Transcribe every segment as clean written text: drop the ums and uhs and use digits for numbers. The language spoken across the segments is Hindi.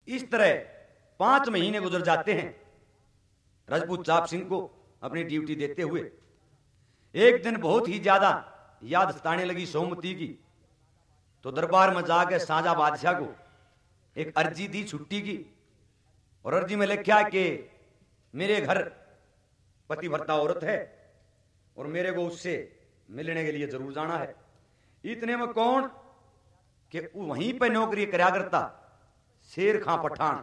इस तरह 5 महीने गुजर जाते हैं राजपूत चाप सिंह को अपनी ड्यूटी देते हुए। एक दिन बहुत ही ज्यादा याद सताने लगी सोमवती की, तो दरबार में जाकर साजा बादशाह को एक अर्जी दी छुट्टी की, और अर्जी में लिखा कि मेरे घर पतिव्रता औरत है और मेरे को उससे मिलने के लिए जरूर जाना है। इतने में कौन कि वहीं पे नौकरी करया करता शेर खां पठान,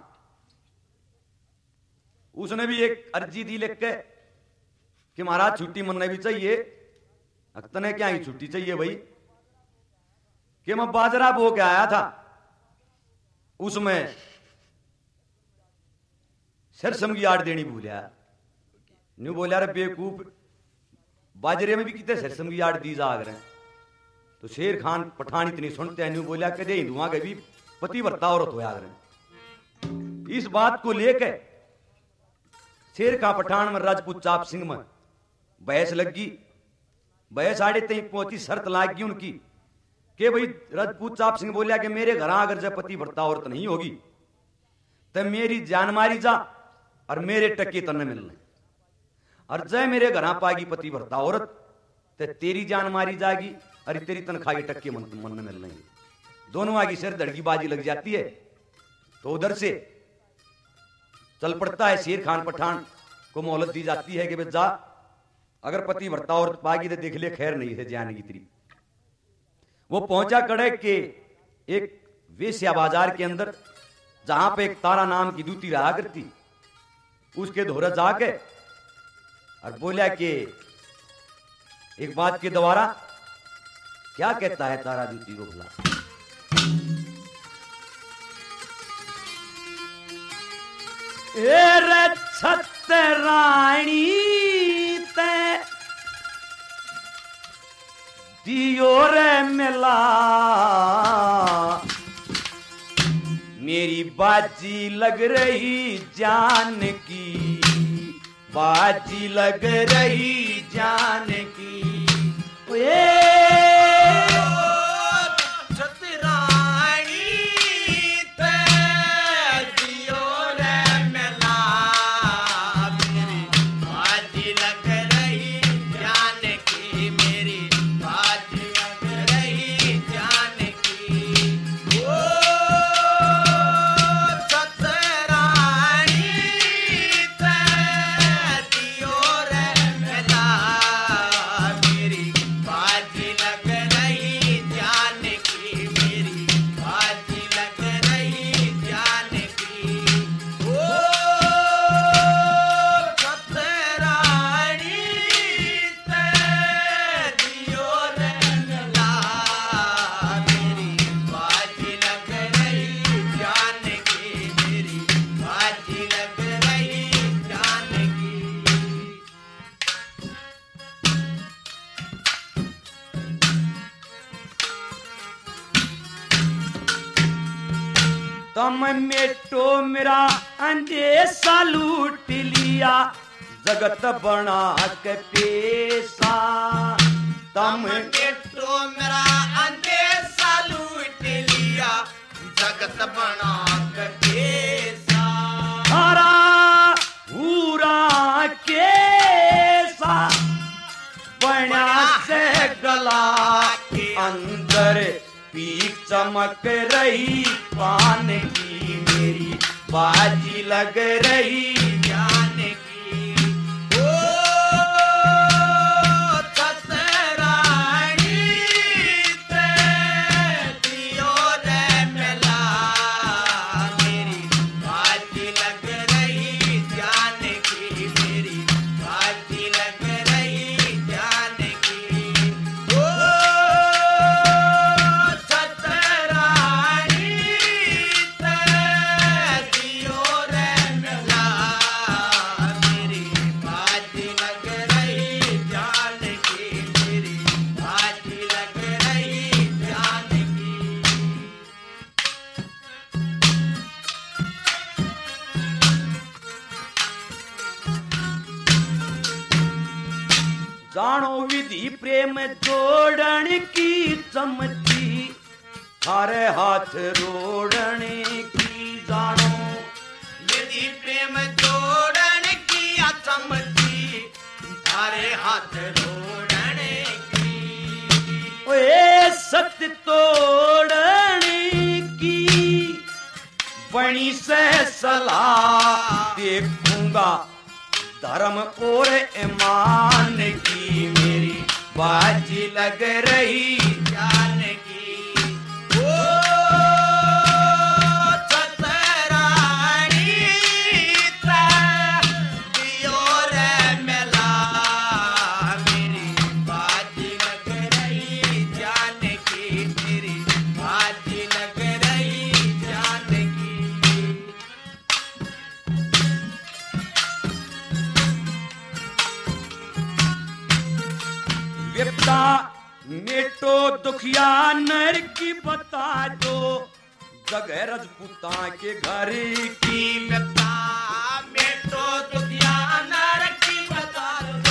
उसने भी एक अर्जी दी लिख के कि महाराज छुट्टी मनने भी चाहिए। तने क्या ही छुट्टी चाहिए भाई, कि मैं बाजरा बो के आया था, उसमें सरसम की आड़ देनी भूलिया। न्यू बोलिया रे बेवकूफ, बाजरे में भी कितने सरसम की आड़ दी जा रहे हैं। तो शेर खान पठान इतनी सुनते हैं, न्यू बोलिया कदे हिंदुआ के भी पतिव्रता औरत हो रहे। इस बात को लेकर शेर खां पठान में राजपूत चाप सिंह में बहस लगी। बहस आड़े तक पहुंची, शर्त लागी उनकी कि भाई राजपूत चाप सिंह बोलिया कि मेरे घर अगर जब पतिव्रता औरत नहीं होगी तो मेरी जान मारी जा और मेरे टक्के तन मिलने, और जय मेरे घर पाएगी पतिव्रता औरत तो तेरी जान मारी जाएगी और तेरी तनख्वाह के टक्के मन मिलने। दोनों आगे सिर धड़की बाजी लग जाती है। तो उधर से चल पड़ता है, शेर खान पठान को मोहलत दी जाती है कि जा अगर पतिव्रता औरत पाएगी तो देख ले, खैर नहीं है जाने की तेरी। वो पहुंचा कड़े के एक वेश्या बाजार के अंदर, जहां पे एक तारा नाम की दूती रहा करती, उसके धोरा जाके और बोला कि एक बात के द्वारा क्या कहता है तारा दूती को भला। रे छतरानी ते दियो रे मिला, मेरी बाजी लग रही जान की, बाजी लग रही जान की। तम मेटो मेरा अंदेशा लूट लिया, जगत बना के पेशा। तम मेटो मेरा अंदेशा लूट लिया, जगत बना के पेशा। हरा पूरा केसा बना से गला के अंदर पीक चमक रही पान की, मेरी बाजी लग रही जान की। ओ छतरानी ते दियो रे मिला, मेरी बाजी लग रही जान की, मेरी बाजी लग रही जान की। ओ जानो विधि प्रेम जोड़न की चमची, थारे हाथ रोड़ने की जानो हाथ रोड़ने की। ओए सत्य तोड़ने की बणी से सलाह देखूंगा धर्म और ईमान की मेरी बाजी लग रही जान की। ओ छतरानी दियो रे मेला मेरी बाजी लग रही जान की मेरी बाजी लग रही जान की। विपदा मेटो दुखिया नर की बता दो जगह रजपूता के घर की विपदा मेटो दुखिया नर की बता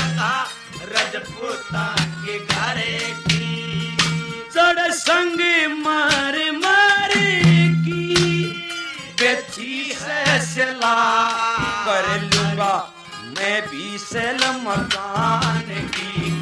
रजपूता के घर की। चढ़ संग मार मार की बेची से सला कर लूंगा मैं भी सेल मकान की